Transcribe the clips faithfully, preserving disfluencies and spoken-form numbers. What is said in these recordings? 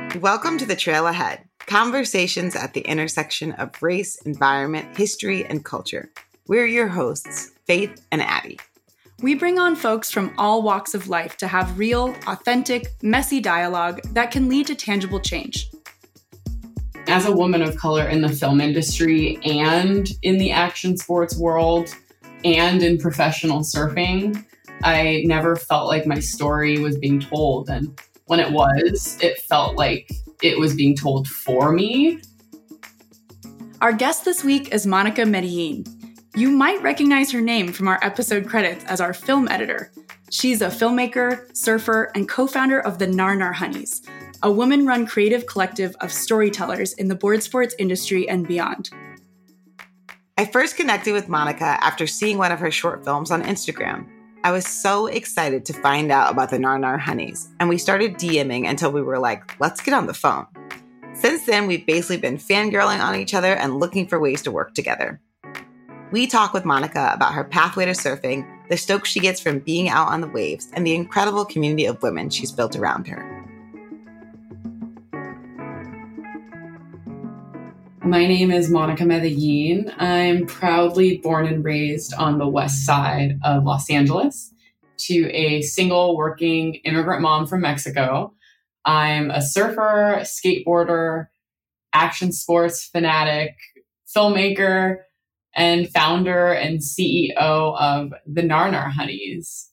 Welcome to The Trail Ahead, conversations at the intersection of race, environment, history, and culture. We're your hosts, Faith and Addie. We bring on folks from all walks of life to have real, authentic, messy dialogue that can lead to tangible change. As a woman of color in the film industry and in the action sports world and in professional surfing, I never felt like my story was being told. And when it was, it felt like it was being told for me. Our guest this week is Monica Medellin. You might recognize her name from our episode credits as our film editor. She's a filmmaker, surfer, and co-founder of the Nar Nar Honeys, a woman-run creative collective of storytellers in the board sports industry and beyond. I first connected with Monica after seeing one of her short films on Instagram. I was so excited to find out about the Nar Nar Honeys, and we started DMing until we were like, let's get on the phone. Since then, we've basically been fangirling on each other and looking for ways to work together. We talk with Monica about her pathway to surfing, the stoke she gets from being out on the waves, and the incredible community of women she's built around her. My name is Monica Medellin. I'm proudly born and raised on the west side of Los Angeles to a single working immigrant mom from Mexico. I'm a surfer, skateboarder, action sports fanatic, filmmaker, and founder and C E O of the Nar Nar Honeys.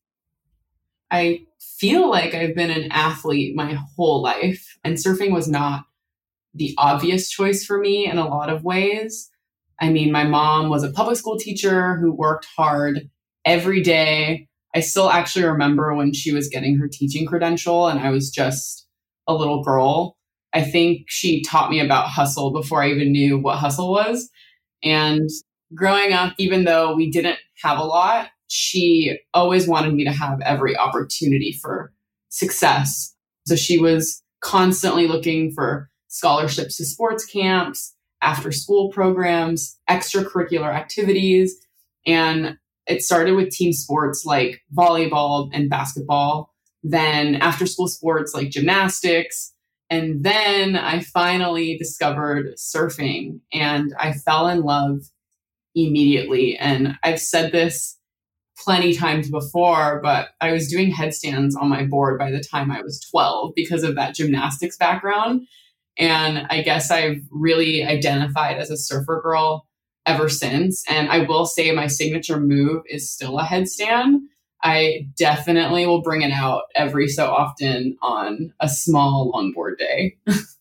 I feel like I've been an athlete my whole life, and surfing was not the obvious choice for me in a lot of ways. I mean, my mom was a public school teacher who worked hard every day. I still actually remember when she was getting her teaching credential and I was just a little girl. I think she taught me about hustle before I even knew what hustle was. And growing up, even though we didn't have a lot, she always wanted me to have every opportunity for success. So she was constantly looking for scholarships to sports camps, after school programs, extracurricular activities. And it started with team sports like volleyball and basketball, then after school sports like gymnastics. And then I finally discovered surfing and I fell in love immediately. And I've said this plenty times before, but I was doing headstands on my board by the time I was twelve because of that gymnastics background. And I guess I've really identified as a surfer girl ever since. And I will say my signature move is still a headstand. I definitely will bring it out every so often on a small longboard day.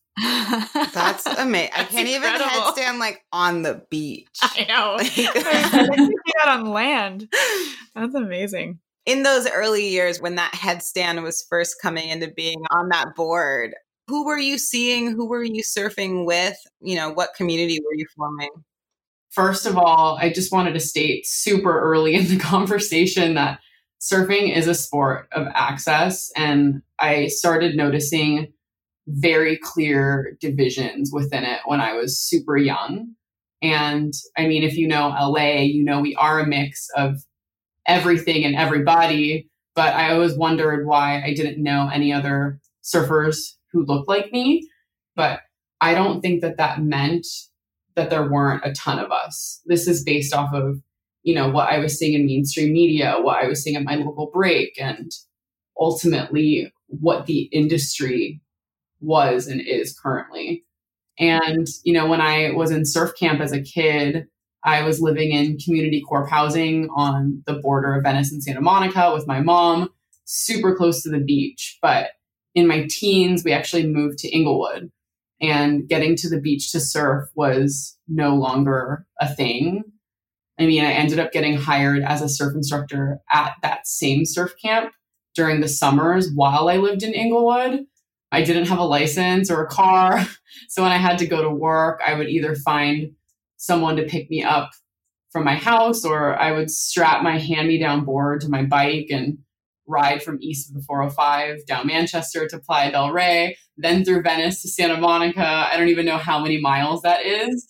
That's amazing. I can't even incredible. headstand like on the beach. I know. I think you got on land. That's amazing. In those early years when that headstand was first coming into being on that board, who were you seeing? Who were you surfing with? You know, what community were you forming? First of all, I just wanted to state super early in the conversation that surfing is a sport of access. And I started noticing very clear divisions within it when I was super young. And I mean, if you know L A, you know we are a mix of everything and everybody. But I always wondered why I didn't know any other surfers who looked like me. But I don't think that that meant that there weren't a ton of us. This is based off of, you know, what I was seeing in mainstream media, what I was seeing at my local break, and ultimately what the industry was and is currently. And, you know, when I was in surf camp as a kid, I was living in community corp housing on the border of Venice and Santa Monica with my mom, super close to the beach. But in my teens, we actually moved to Inglewood, and getting to the beach to surf was no longer a thing. I mean, I ended up getting hired as a surf instructor at that same surf camp during the summers while I lived in Inglewood. I didn't have a license or a car. So when I had to go to work, I would either find someone to pick me up from my house, or I would strap my hand-me-down board to my bike and ride from east of the four oh five down Manchester to Playa del Rey, then through Venice to Santa Monica. I don't even know how many miles that is.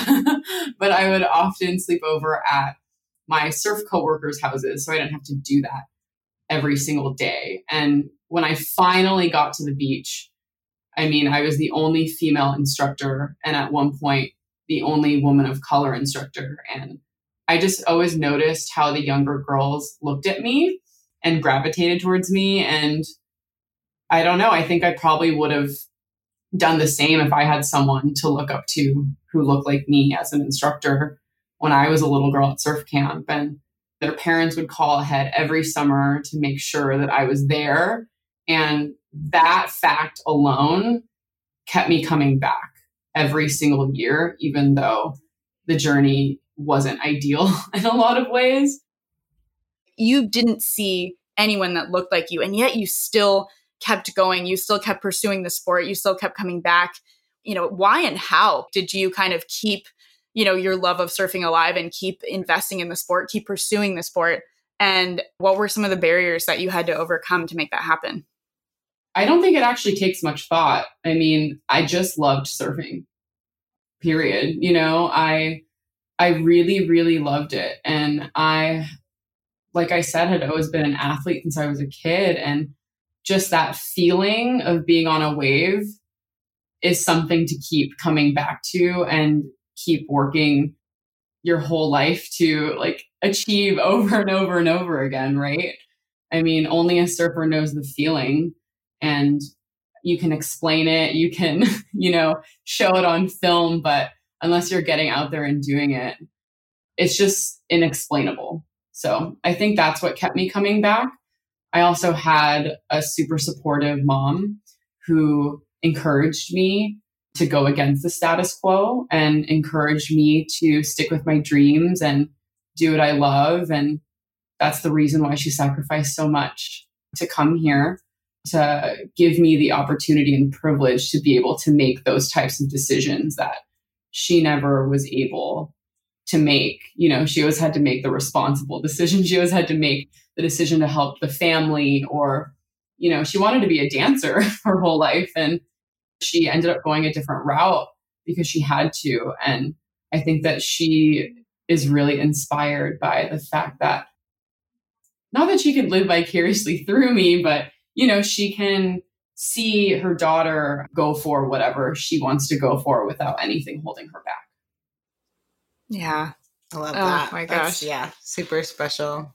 But I would often sleep over at my surf coworkers' houses, so I didn't have to do that every single day. And when I finally got to the beach, I mean, I was the only female instructor, and at one point, the only woman of color instructor. And I just always noticed how the younger girls looked at me and gravitated towards me. And I don't know, I think I probably would have done the same if I had someone to look up to who looked like me as an instructor when I was a little girl at surf camp. And their parents would call ahead every summer to make sure that I was there. And that fact alone kept me coming back every single year, even though the journey wasn't ideal in a lot of ways. You didn't see anyone that looked like you, and yet you still kept going. You still kept pursuing the sport. You still kept coming back. You know, why and how did you kind of keep, you know, your love of surfing alive and keep investing in the sport, keep pursuing the sport? And what were some of the barriers that you had to overcome to make that happen? I don't think it actually takes much thought. I mean, I just loved surfing, period. You know, I, I really, really loved it. And I, like I said, had always been an athlete since I was a kid. And just that feeling of being on a wave is something to keep coming back to and keep working your whole life to like achieve over and over and over again, right? I mean, only a surfer knows the feeling, and you can explain it, you can, you know, show it on film, but unless you're getting out there and doing it, it's just inexplainable. So I think that's what kept me coming back. I also had a super supportive mom who encouraged me to go against the status quo and encouraged me to stick with my dreams and do what I love. And that's the reason why she sacrificed so much to come here, to give me the opportunity and privilege to be able to make those types of decisions that she never was able to make. You know, she always had to make the responsible decision. She always had to make the decision to help the family, or, you know, she wanted to be a dancer her whole life. And she ended up going a different route because she had to. And I think that she is really inspired by the fact that, not that she could live vicariously through me, but, you know, she can see her daughter go for whatever she wants to go for without anything holding her back. Yeah. I love Oh, that. my That's, gosh. yeah, super special.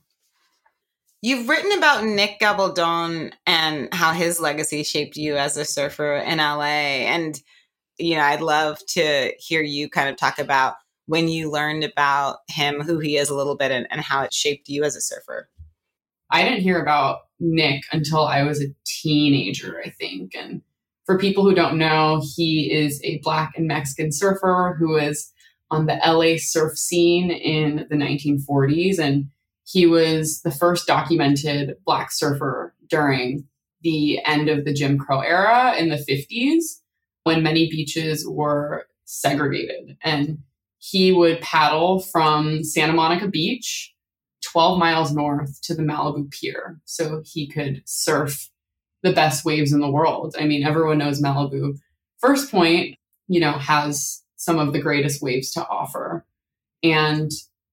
You've written about Nick Gabaldon and how his legacy shaped you as a surfer in L A. And, you know, I'd love to hear you kind of talk about when you learned about him, who he is a little bit, and, and how it shaped you as a surfer. I didn't hear about Nick until I was a teenager, I think. And for people who don't know, he is a Black and Mexican surfer who is on the L A surf scene in the nineteen forties. And he was the first documented Black surfer during the end of the Jim Crow era in the fifties, when many beaches were segregated. And he would paddle from Santa Monica Beach twelve miles north to the Malibu Pier so he could surf the best waves in the world. I mean, everyone knows Malibu First Point, you know, has some of the greatest waves to offer. And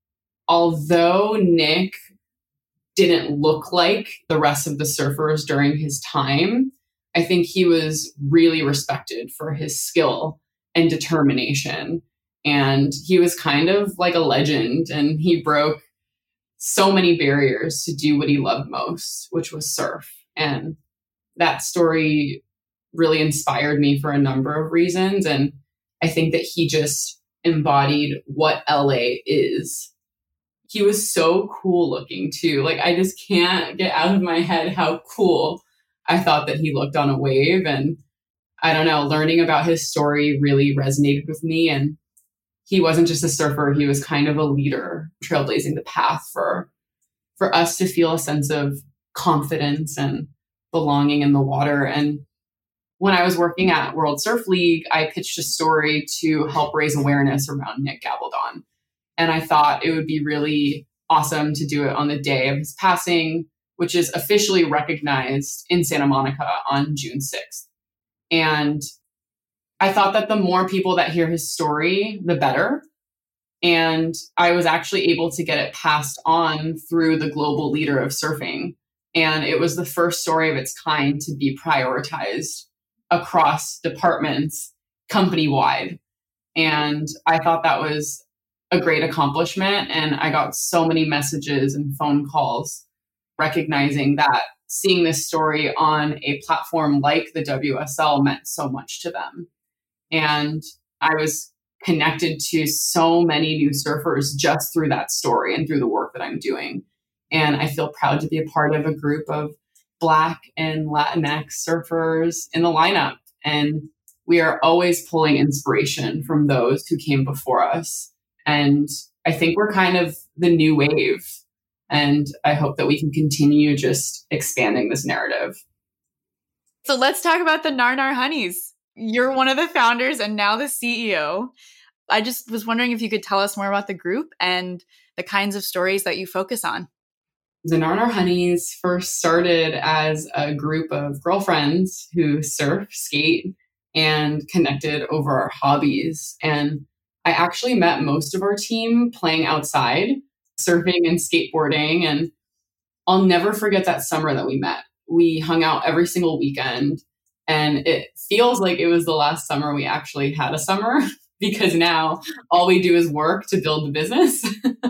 although Nick didn't look like the rest of the surfers during his time, I think he was really respected for his skill and determination. And he was kind of like a legend, and he broke so many barriers to do what he loved most, which was surf. And that story really inspired me for a number of reasons. And I think that he just embodied what L A is. He was so cool looking too. Like, I just can't get out of my head how cool I thought that he looked on a wave. And I don't know, learning about his story really resonated with me. And he wasn't just a surfer, he was kind of a leader, trailblazing the path for, for us to feel a sense of confidence and belonging in the water. And when I was working at World Surf League, I pitched a story to help raise awareness around Nick Gabaldon. And I thought it would be really awesome to do it on the day of his passing, which is officially recognized in Santa Monica on June sixth. And I thought that the more people that hear his story, the better. And I was actually able to get it passed on through the global leader of surfing. And it was the first story of its kind to be prioritized across departments company-wide. And I thought that was a great accomplishment. And I got so many messages and phone calls recognizing that seeing this story on a platform like the W S L meant so much to them. And I was connected to so many new surfers just through that story and through the work that I'm doing. And I feel proud to be a part of a group of Black and Latinx surfers in the lineup. And we are always pulling inspiration from those who came before us. And I think we're kind of the new wave. And I hope that we can continue just expanding this narrative. So let's talk about the Nar Nar Honeys. You're one of the founders and now the C E O. I just was wondering if you could tell us more about the group and the kinds of stories that you focus on. The Nar Nar Honeys first started as a group of girlfriends who surf, skate, and connected over our hobbies. And I actually met most of our team playing outside, surfing and skateboarding. And I'll never forget that summer that we met. We hung out every single weekend. And it feels like it was the last summer we actually had a summer because now all we do is work to build the business.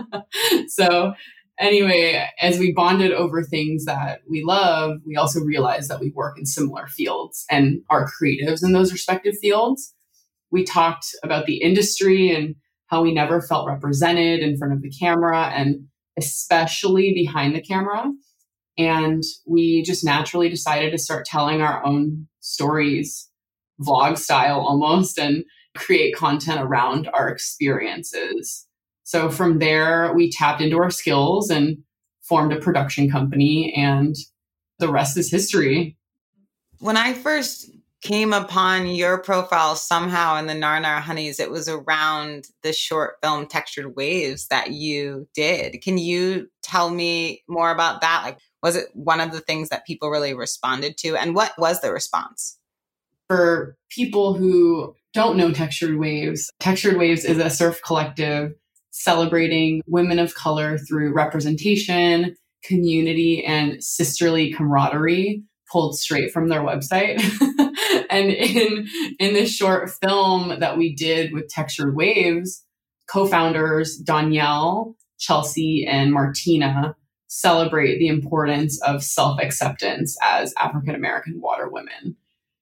So anyway, as we bonded over things that we love, we also realized that we work in similar fields and are creatives in those respective fields. We talked about the industry and how we never felt represented in front of the camera and especially behind the camera. And we just naturally decided to start telling our own stories, vlog style almost, and create content around our experiences. So from there, we tapped into our skills and formed a production company, and the rest is history. When I first came upon your profile somehow in the Nar Nar Honeys, it was around the short film Textured Waves that you did. Can you tell me more about that? Like, was it one of the things that people really responded to? And what was the response? For people who don't know Textured Waves, Textured Waves is a surf collective celebrating women of color through representation, community, and sisterly camaraderie, pulled straight from their website. And in, in this short film that we did with Textured Waves, co-founders Danielle, Chelsea, and Martina celebrate the importance of self-acceptance as African-American water women.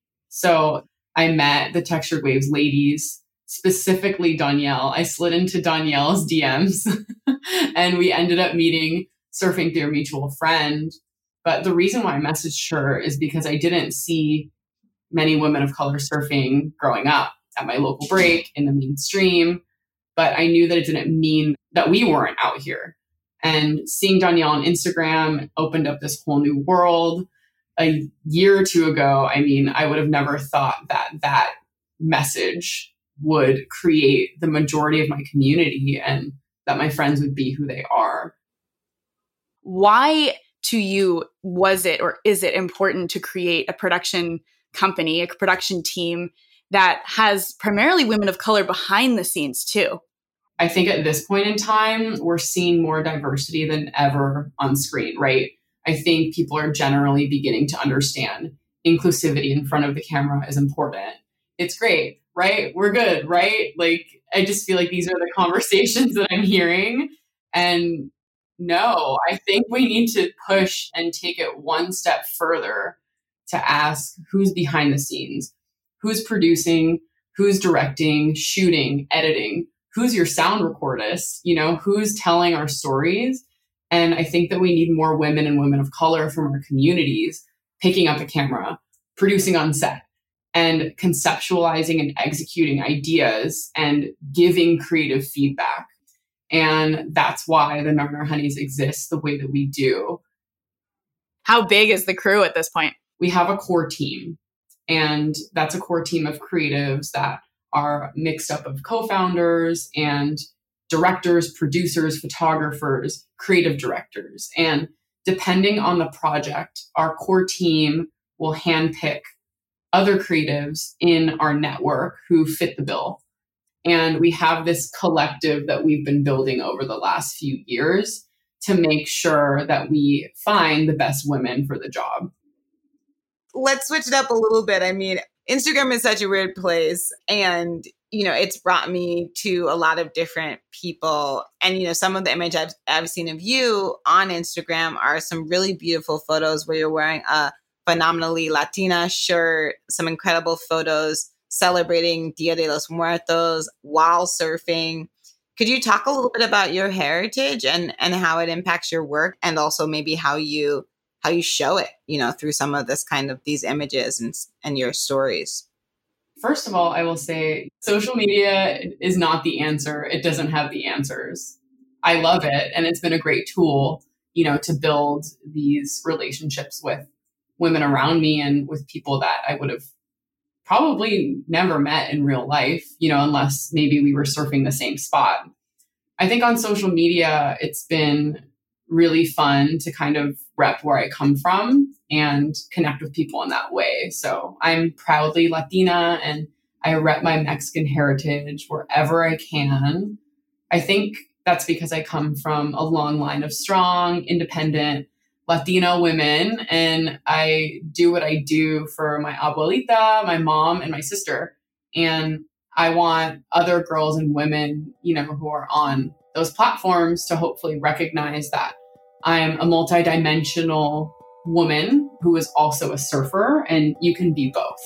So I met the Textured Waves ladies, specifically Danielle. I slid into Danielle's D Ms and we ended up meeting surfing through a mutual friend. But the reason why I messaged her is because I didn't see many women of color surfing growing up at my local break in the mainstream. But I knew that it didn't mean that we weren't out here. And seeing Danielle on Instagram opened up this whole new world. A year or two ago, I mean, I would have never thought that that message would create the majority of my community and that my friends would be who they are. Why to you was it or is it important to create a production company, a production team that has primarily women of color behind the scenes too? I think at this point in time, we're seeing more diversity than ever on screen, right? I think people are generally beginning to understand inclusivity in front of the camera is important. It's great, right? We're good, right? Like, I just feel like these are the conversations that I'm hearing. And no, I think we need to push and take it one step further to ask who's behind the scenes, who's producing, who's directing, shooting, editing, who's your sound recordist, you know, who's telling our stories. And I think that we need more women and women of color from our communities picking up a camera, producing on set, and conceptualizing and executing ideas and giving creative feedback. And that's why the Nar Nar Honeys exist the way that we do. How big is the crew at this point? We have a core team, and that's a core team of creatives that are mixed up of co-founders and directors, producers, photographers, creative directors. And depending on the project, our core team will handpick other creatives in our network who fit the bill. And we have this collective that we've been building over the last few years to make sure that we find the best women for the job. Let's switch it up a little bit. I mean, Instagram is such a weird place. And, you know, it's brought me to a lot of different people. And, you know, some of the images I've, I've seen of you on Instagram are some really beautiful photos where you're wearing a phenomenally Latina shirt, some incredible photos celebrating Dia de los Muertos while surfing. Could you talk a little bit about your heritage and, and how it impacts your work, and also maybe how you how you show it, you know, through some of this kind of these images and and your stories? First of all, I will say social media is not the answer. It doesn't have the answers. I love it. And it's been a great tool, you know, to build these relationships with women around me and with people that I would have probably never met in real life, you know, unless maybe we were surfing the same spot. I think on social media, it's been really fun to kind of rep where I come from and connect with people in that way. So I'm proudly Latina and I rep my Mexican heritage wherever I can. I think that's because I come from a long line of strong, independent Latina women, and I do what I do for my abuelita, my mom, and my sister. And I want other girls and women, you know, who are on those platforms to hopefully recognize that I'm a multidimensional woman who is also a surfer, and you can be both.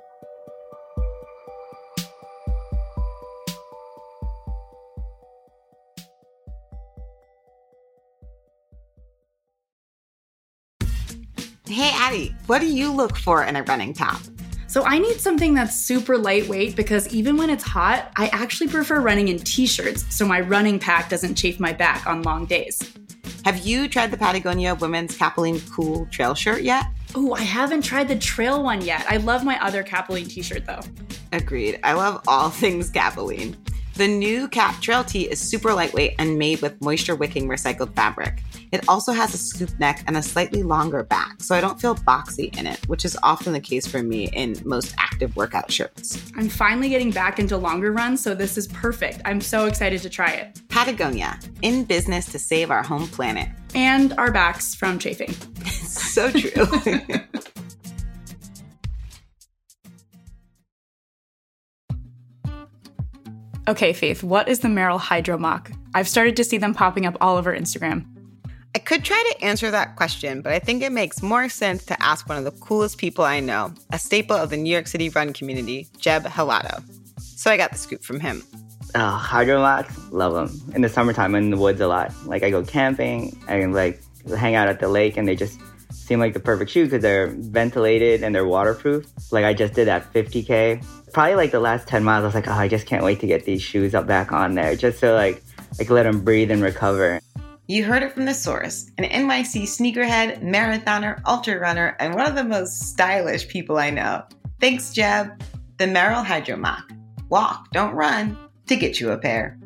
Hey, Addie, what do you look for in a running top? So I need something that's super lightweight because even when it's hot, I actually prefer running in t-shirts so my running pack doesn't chafe my back on long days. Have you tried the Patagonia Women's Capilene Cool Trail shirt yet? Oh, I haven't tried the trail one yet. I love my other Capilene t-shirt though. Agreed. I love all things Capilene. The new Cap Trail tee is super lightweight and made with moisture-wicking recycled fabric. It also has a scoop neck and a slightly longer back, so I don't feel boxy in it, which is often the case for me in most active workout shirts. I'm finally getting back into longer runs, so this is perfect. I'm so excited to try it. Patagonia, in business to save our home planet. And our backs from chafing. So true. Okay, Faith, what is the Merrell Hydro Mock? I've started to see them popping up all over Instagram. I could try to answer that question, but I think it makes more sense to ask one of the coolest people I know, a staple of the New York City run community, Jeb Helado. So I got the scoop from him. Oh, hydro mocks, love them. In the summertime, I'm in the woods a lot. Like, I go camping, I like hang out at the lake, and they just seem like the perfect shoe because they're ventilated and they're waterproof. Like, I just did that fifty K. Probably like the last ten miles, I was like, oh, I just can't wait to get these shoes up back on there just so like I can let them breathe and recover. You heard it from the source, an N Y C sneakerhead, marathoner, ultra runner, and one of the most stylish people I know. Thanks, Jeb. The Merrell Hydro Mock. Walk, don't run, to get you a pair.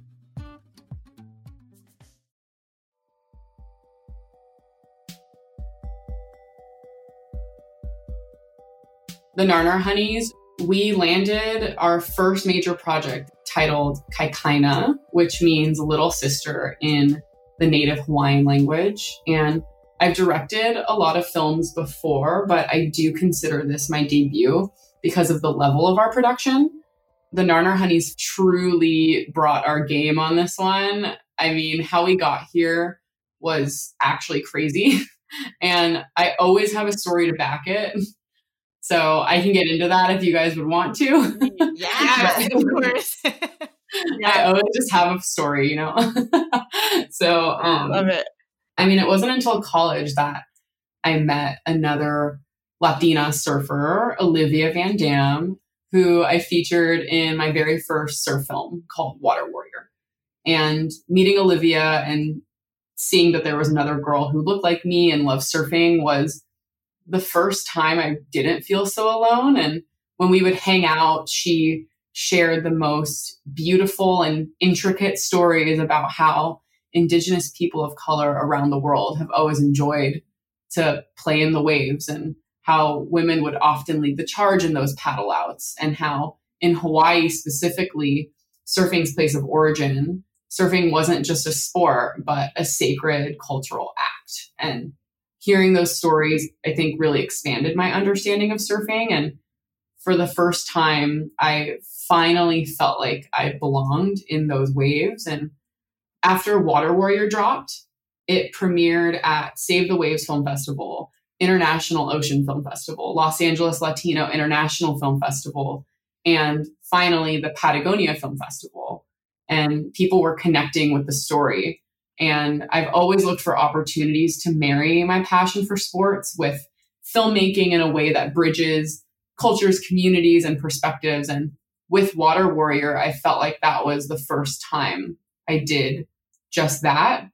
The Narnar Honeys, we landed our first major project titled Kaikaina, which means little sister in the native Hawaiian language. And I've directed a lot of films before, but I do consider this my debut because of the level of our production. The Narnar Honeys truly brought our game on this one. I mean, how we got here was actually crazy. And I always have a story to back it. So I can get into that if you guys would want to. Yeah, of course. Yeah, I always just have a story, you know? So um, love it. I mean, it wasn't until college that I met another Latina surfer, Olivia Van Dam, who I featured in my very first surf film called Water Warrior. And meeting Olivia and seeing that there was another girl who looked like me and loved surfing was the first time I didn't feel so alone. And when we would hang out, she shared the most beautiful and intricate stories about how Indigenous people of color around the world have always enjoyed to play in the waves, and how women would often lead the charge in those paddle outs, and how in Hawaii specifically, surfing's place of origin, surfing wasn't just a sport, but a sacred cultural act. And hearing those stories, I think, really expanded my understanding of surfing. And for the first time, I finally felt like I belonged in those waves. And after Water Warrior dropped, it premiered at Save the Waves Film Festival, International Ocean Film Festival, Los Angeles Latino International Film Festival, and finally the Patagonia Film Festival. And people were connecting with the story. And I've always looked for opportunities to marry my passion for sports with filmmaking in a way that bridges cultures, communities, and perspectives. And with Water Warrior, I felt like that was the first time I did just that.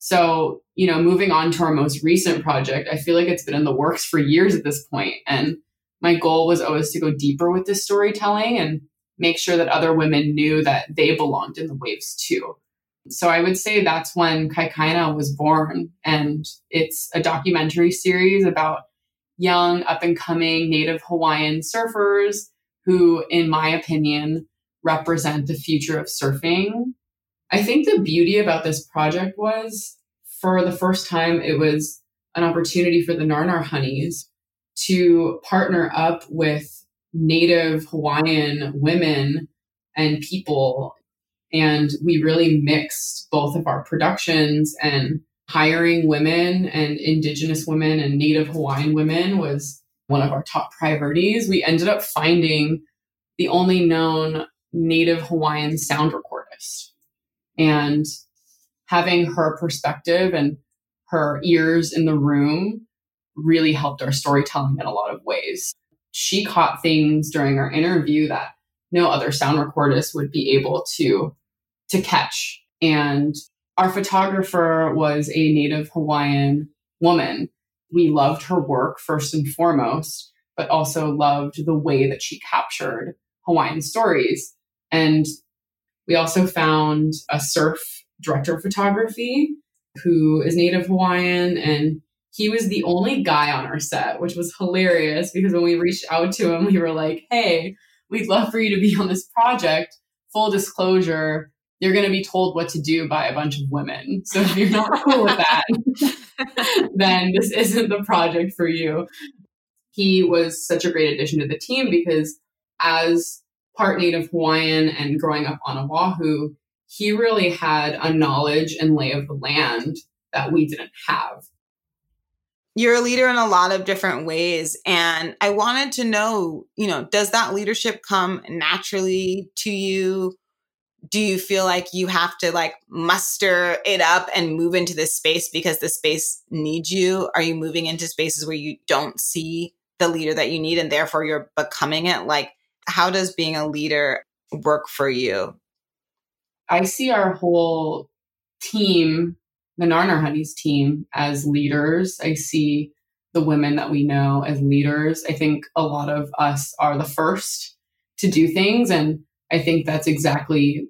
So, you know, moving on to our most recent project, I feel like it's been in the works for years at this point. And my goal was always to go deeper with this storytelling and make sure that other women knew that they belonged in the waves too. So I would say that's when Kaikaina was born. And it's a documentary series about young, up-and-coming Native Hawaiian surfers who, in my opinion, represent the future of surfing. I think the beauty about this project was, for the first time, it was an opportunity for the Narnar Honeys to partner up with Native Hawaiian women and people. And we really mixed both of our productions, and hiring women and Indigenous women and Native Hawaiian women was one of our top priorities. We ended up finding the only known Native Hawaiian sound recordist. And having her perspective and her ears in the room really helped our storytelling in a lot of ways. She caught things during our interview that no other sound recordist would be able to, to catch. And our photographer was a Native Hawaiian woman. We loved her work first and foremost, but also loved the way that she captured Hawaiian stories. And we also found a surf director of photography who is Native Hawaiian, and he was the only guy on our set, which was hilarious because when we reached out to him, we were like, hey, we'd love for you to be on this project. Full disclosure, you're going to be told what to do by a bunch of women. So if you're not cool with that, then this isn't the project for you. He was such a great addition to the team because as part Native Hawaiian and growing up on Oahu, he really had a knowledge and lay of the land that we didn't have. You're a leader in a lot of different ways. And I wanted to know, you know, does that leadership come naturally to you? Do you feel like you have to like muster it up and move into this space because the space needs you? Are you moving into spaces where you don't see the leader that you need and therefore you're becoming it? Like, how does being a leader work for you? I see our whole team, the Narnar Honeys team, as leaders. I see the women that we know as leaders. I think a lot of us are the first to do things. And I think that's exactly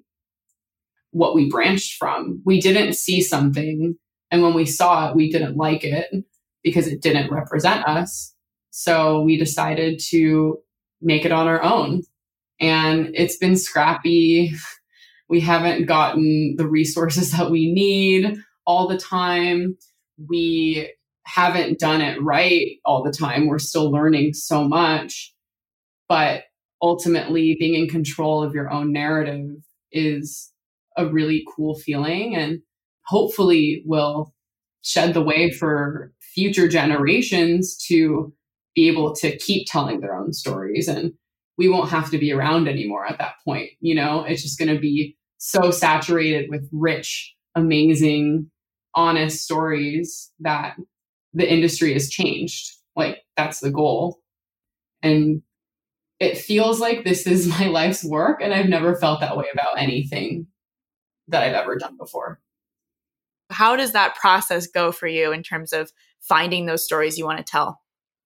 what we branched from. We didn't see something, and when we saw it, we didn't like it because it didn't represent us. So we decided to make it on our own. And it's been scrappy. We haven't gotten the resources that we need all the time. We haven't done it right all the time. We're still learning so much. But ultimately, being in control of your own narrative is a really cool feeling, and hopefully will shed the way for future generations to be able to keep telling their own stories. And we won't have to be around anymore at that point. You know, it's just going to be so saturated with rich, amazing, honest stories that the industry has changed. Like, that's the goal. And it feels like this is my life's work, and I've never felt that way about anything that I've ever done before. How does that process go for you in terms of finding those stories you want to tell?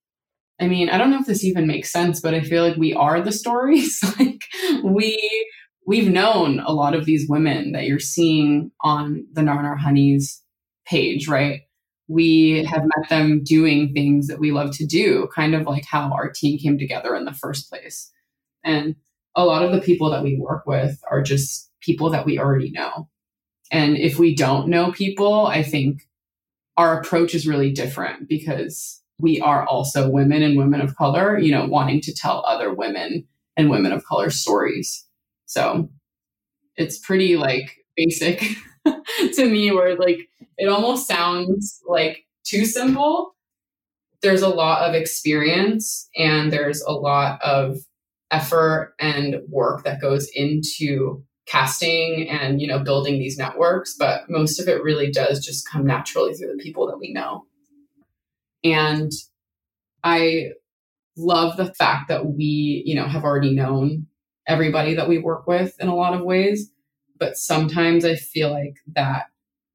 I mean, I don't know if this even makes sense, but I feel like we are the stories. Like we, we've known a lot of these women that you're seeing on the Narnar Honeys page, right? We have met them doing things that we love to do, kind of like how our team came together in the first place. And a lot of the people that we work with are just people that we already know. And if we don't know people, I think our approach is really different because we are also women and women of color, you know, wanting to tell other women and women of color stories. So it's pretty like basic to me, where like it almost sounds like too simple. There's a lot of experience and there's a lot of effort and work that goes into casting and, you know, building these networks, but most of it really does just come naturally through the people that we know. And I love the fact that we, you know, have already known everybody that we work with in a lot of ways, but sometimes I feel like that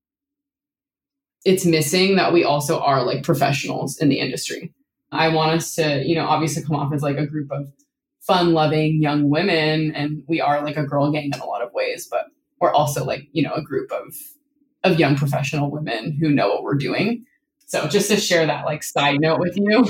it's missing that we also are like professionals in the industry. I want us to, you know, obviously come off as like a group of fun-loving young women, and we are like a girl gang in a lot of ways, but we're also like, you know, a group of of young professional women who know what we're doing. So just to share that like side note with you.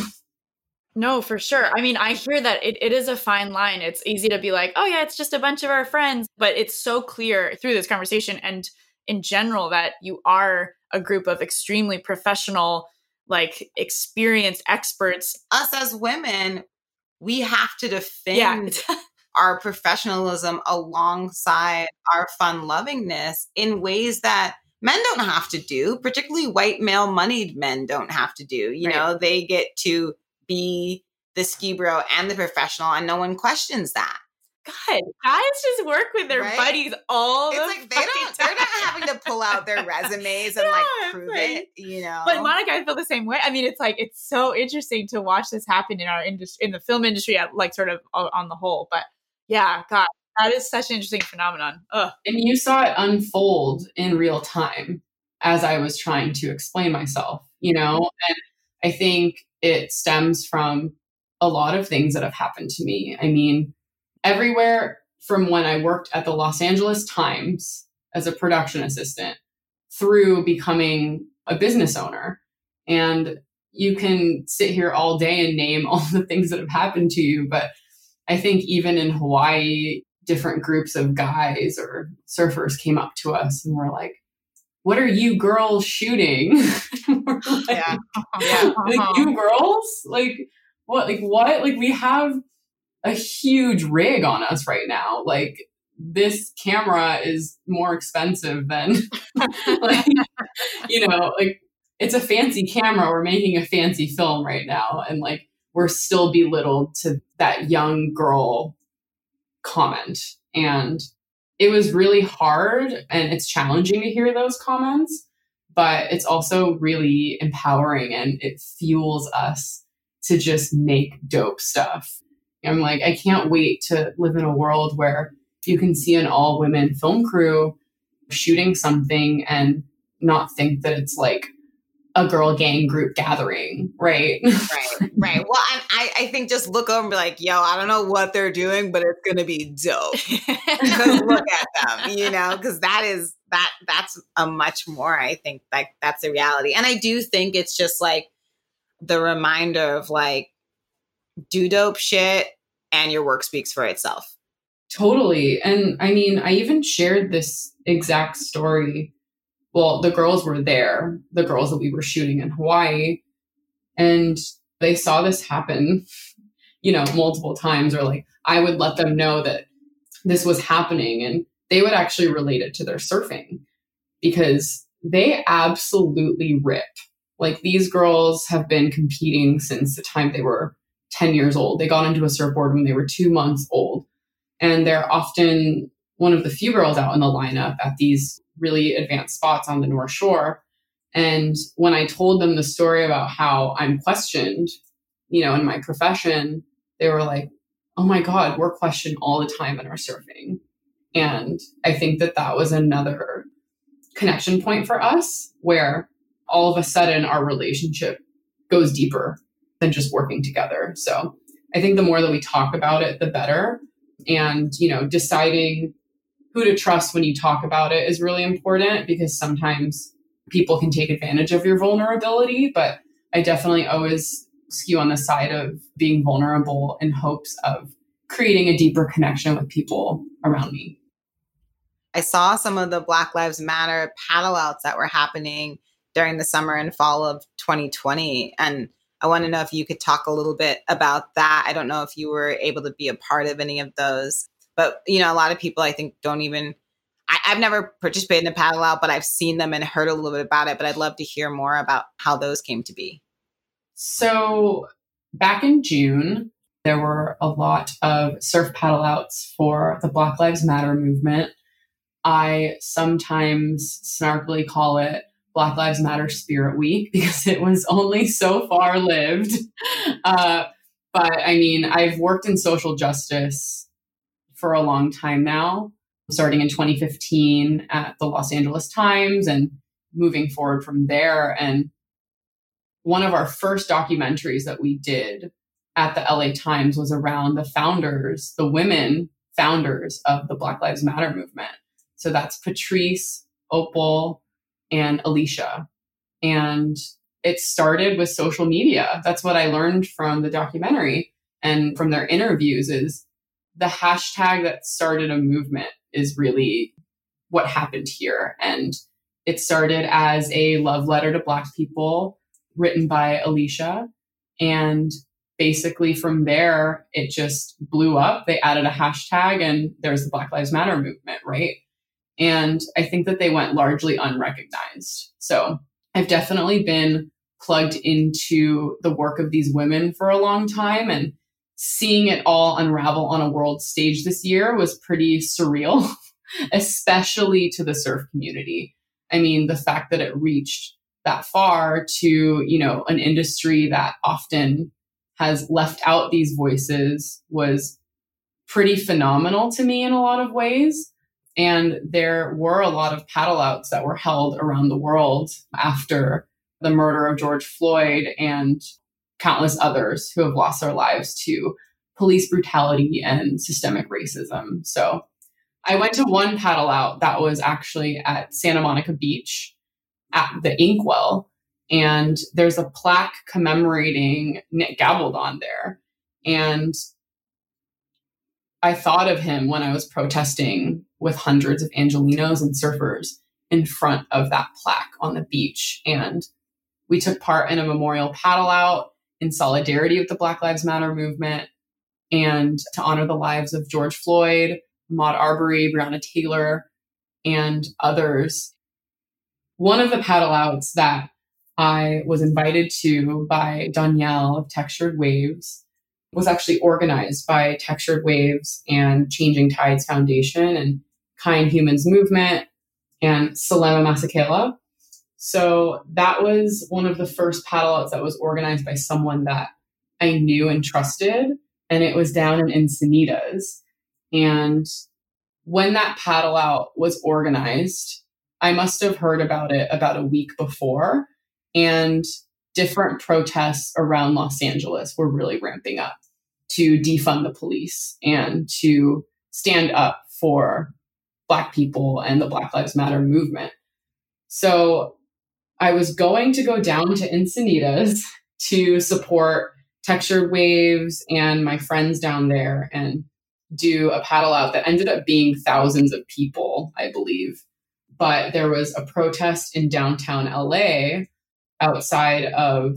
No, for sure. I mean, I hear that it, it is a fine line. It's easy to be like, oh yeah, it's just a bunch of our friends, but it's so clear through this conversation and in general that you are a group of extremely professional, like experienced experts. Us as women, we have to defend Yeah. our professionalism alongside our fun lovingness in ways that men don't have to do, particularly white male moneyed men don't have to do. You Right. know, they get to be the ski bro and the professional, and no one questions that. God, guys just work with their Right? buddies all It's the like they don't, they're not time. having to pull out their resumes and Yeah, like it's prove like- it, you know. But Monica, I feel the same way. I mean, it's like it's so interesting to watch this happen in our industry, in the film industry, at like sort of o- on the whole. But yeah, God, that is such an interesting phenomenon. Ugh. And you saw it unfold in real time as I was trying to explain myself, you know? And I think it stems from a lot of things that have happened to me. I mean, everywhere from when I worked at the Los Angeles Times as a production assistant through becoming a business owner. And you can sit here all day and name all the things that have happened to you. But I think even in Hawaii, different groups of guys or surfers came up to us and were like, what are you girls shooting? We're like, Yeah. Yeah. like, you girls? Like, what? Like, what? Like, we have a huge rig on us right now. Like, this camera is more expensive than, like, you know, like, it's a fancy camera. We're making a fancy film right now. And, like, we're still belittled to that young girl comment. And it was really hard and it's challenging to hear those comments, but it's also really empowering and it fuels us to just make dope stuff. I'm like, I can't wait to live in a world where you can see an all women film crew shooting something and not think that it's like a girl gang group gathering, right? Right, right. Well, and I, I think just look over and be like, yo, I don't know what they're doing, but it's going to be dope. Because look at them, you know, because that is, that that's a much more, I think, like that's the reality. And I do think it's just like the reminder of like, do dope shit and your work speaks for itself. Totally. And I mean, I even shared this exact story. Well, the girls were there, the girls that we were shooting in Hawaii, and they saw this happen, you know, multiple times, or like I would let them know that this was happening and they would actually relate it to their surfing because they absolutely rip. Like these girls have been competing since the time they were ten years old. They got into a surfboard when they were two months old. And they're often one of the few girls out in the lineup at these really advanced spots on the North Shore. And when I told them the story about how I'm questioned, you know, in my profession, they were like, oh my God, we're questioned all the time in our surfing. And I think that that was another connection point for us where all of a sudden our relationship goes deeper than just working together. So I think the more that we talk about it, the better. And, you know, deciding who to trust when you talk about it is really important because sometimes people can take advantage of your vulnerability. But I definitely always skew on the side of being vulnerable in hopes of creating a deeper connection with people around me. I saw some of the Black Lives Matter paddle outs that were happening during the summer and fall of twenty twenty. And I want to know if you could talk a little bit about that. I don't know if you were able to be a part of any of those, but you know, a lot of people I think don't even, I, I've never participated in a paddle out, but I've seen them and heard a little bit about it, but I'd love to hear more about how those came to be. So back in June, there were a lot of surf paddle outs for the Black Lives Matter movement. I sometimes snarkily call it Black Lives Matter Spirit Week because it was only so far lived. Uh, but I mean, I've worked in social justice for a long time now, starting in twenty fifteen at the Los Angeles Times and moving forward from there. And one of our first documentaries that we did at the L A Times was around the founders, the women founders of the Black Lives Matter movement. So that's Patrice, Opal, and Alicia. And it started with social media. That's what I learned from the documentary and from their interviews is the hashtag that started a movement is really what happened here. And it started as a love letter to Black people written by Alicia. And basically from there, it just blew up. They added a hashtag and there's the Black Lives Matter movement, right? And I think that they went largely unrecognized. So I've definitely been plugged into the work of these women for a long time, and seeing it all unravel on a world stage this year was pretty surreal, especially to the surf community. I mean, the fact that it reached that far to, you know, an industry that often has left out these voices was pretty phenomenal to me in a lot of ways. And there were a lot of paddle outs that were held around the world after the murder of George Floyd and countless others who have lost their lives to police brutality and systemic racism. So I went to one paddle out that was actually at Santa Monica Beach at the Inkwell. And there's a plaque commemorating Nick Gabaldon there. And I thought of him when I was protesting with hundreds of Angelenos and surfers in front of that plaque on the beach. And we took part in a memorial paddle out in solidarity with the Black Lives Matter movement and to honor the lives of George Floyd, Ahmaud Arbery, Breonna Taylor, and others. One of the paddle outs that I was invited to by Danielle of Textured Waves was actually organized by Textured Waves and Changing Tides Foundation and Kind Humans Movement and Salema Masekela. So that was one of the first paddle outs that was organized by someone that I knew and trusted. And it was down in Encinitas. And when that paddle out was organized, I must have heard about it about a week before. And different protests around Los Angeles were really ramping up to defund the police and to stand up for Black people and the Black Lives Matter movement. So I was going to go down to Encinitas to support Textured Waves and my friends down there and do a paddle out that ended up being thousands of people, I believe. But there was a protest in downtown L A outside of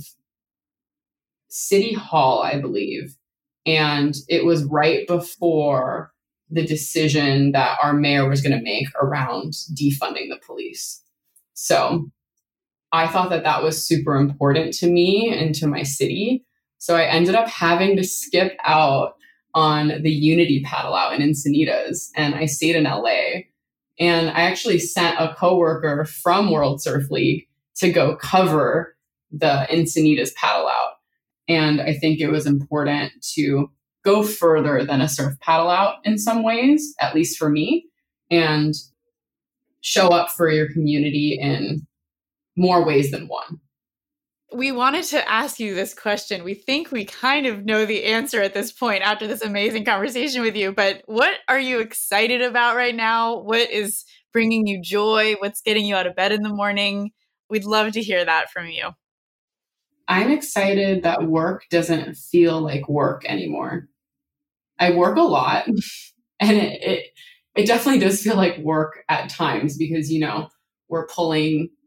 City Hall, I believe. And it was right before the decision that our mayor was going to make around defunding the police. So I thought that that was super important to me and to my city. So I ended up having to skip out on the Unity paddle out in Encinitas, and I stayed in L A. And I actually sent a coworker from World Surf League to go cover the Encinitas paddle out. And I think it was important to go further than a surf paddle out in some ways, at least for me, and show up for your community in more ways than one. We wanted to ask you this question. We think we kind of know the answer at this point after this amazing conversation with you, but what are you excited about right now? What is bringing you joy? What's getting you out of bed in the morning? We'd love to hear that from you. I'm excited that work doesn't feel like work anymore. I work a lot and it, it, it definitely does feel like work at times because, you know, we're pulling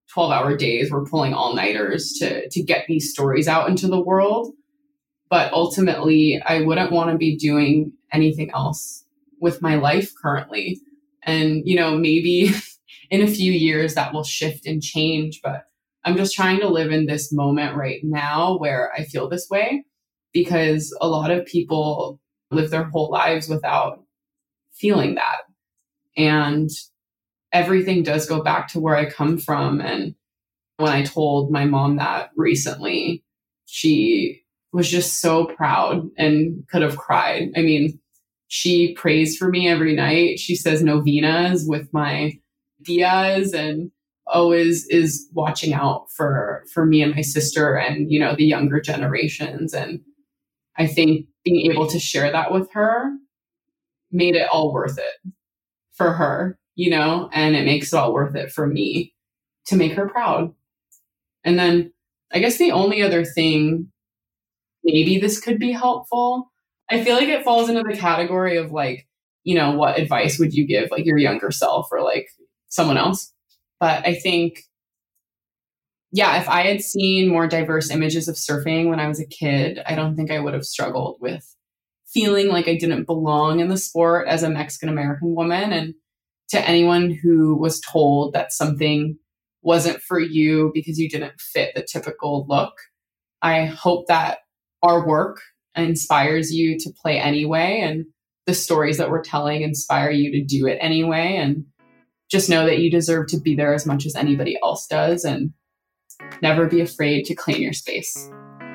twelve hour days. We're pulling all nighters to, to get these stories out into the world. But ultimately, I wouldn't want to be doing anything else with my life currently. And, you know, maybe in a few years that will shift and change, but I'm just trying to live in this moment right now where I feel this way, because a lot of people live their whole lives without feeling that. And everything does go back to where I come from. And when I told my mom that recently, she was just so proud and could have cried. I mean, she prays for me every night. She says novenas with my tias and always is watching out for, for me and my sister and, you know, the younger generations. And I think being able to share that with her made it all worth it for her, you know, and it makes it all worth it for me to make her proud. And then I guess the only other thing, maybe this could be helpful. I feel like it falls into the category of like, you know, what advice would you give like your younger self or like someone else? But I think, yeah, if I had seen more diverse images of surfing when I was a kid, I don't think I would have struggled with feeling like I didn't belong in the sport as a Mexican-American woman. And to anyone who was told that something wasn't for you because you didn't fit the typical look, I hope that our work inspires you to play anyway, and the stories that we're telling inspire you to do it anyway. And just know that you deserve to be there as much as anybody else does, and never be afraid to claim your space.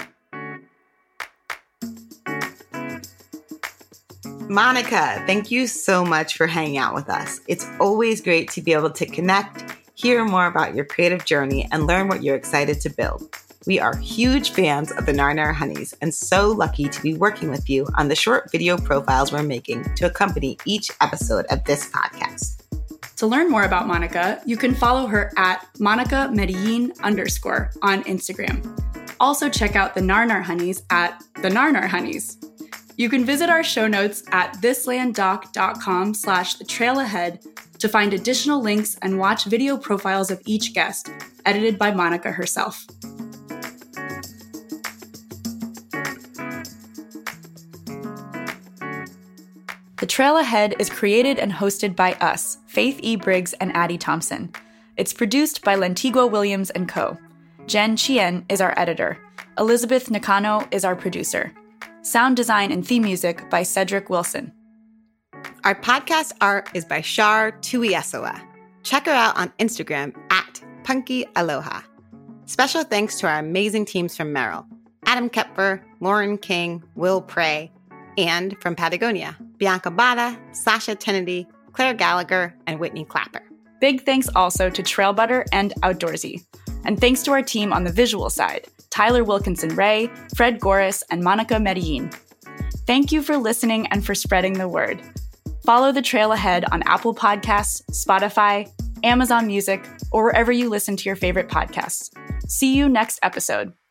Monica, thank you so much for hanging out with us. It's always great to be able to connect, hear more about your creative journey, and learn what you're excited to build. We are huge fans of the Nar Nar Honeys and so lucky to be working with you on the short video profiles we're making to accompany each episode of this podcast. To learn more about Monica, you can follow her at Monica Medellin underscore on Instagram. Also check out the Nar Nar Honeys at the Nar Nar Honeys. You can visit our show notes at thislanddoc.com slash the trail ahead to find additional links and watch video profiles of each guest, edited by Monica herself. The Trail Ahead is created and hosted by us, Faith E. Briggs and Addie Thompson. It's produced by Lentigua Williams and Co. Jen Chien is our editor. Elizabeth Nakano is our producer. Sound design and theme music by Cedric Wilson. Our podcast art is by Shar Tuiasoa. Check her out on Instagram at Punky Aloha. Special thanks to our amazing teams from Merrill, Adam Kepfer, Lauren King, Will Prey, and from Patagonia, Bianca Bada, Sasha Tennedy, Claire Gallagher, and Whitney Clapper. Big thanks also to Trail Butter and Outdoorsy. And thanks to our team on the visual side, Tyler Wilkinson-Ray, Fred Goris, and Monica Medellin. Thank you for listening and for spreading the word. Follow The Trail Ahead on Apple Podcasts, Spotify, Amazon Music, or wherever you listen to your favorite podcasts. See you next episode.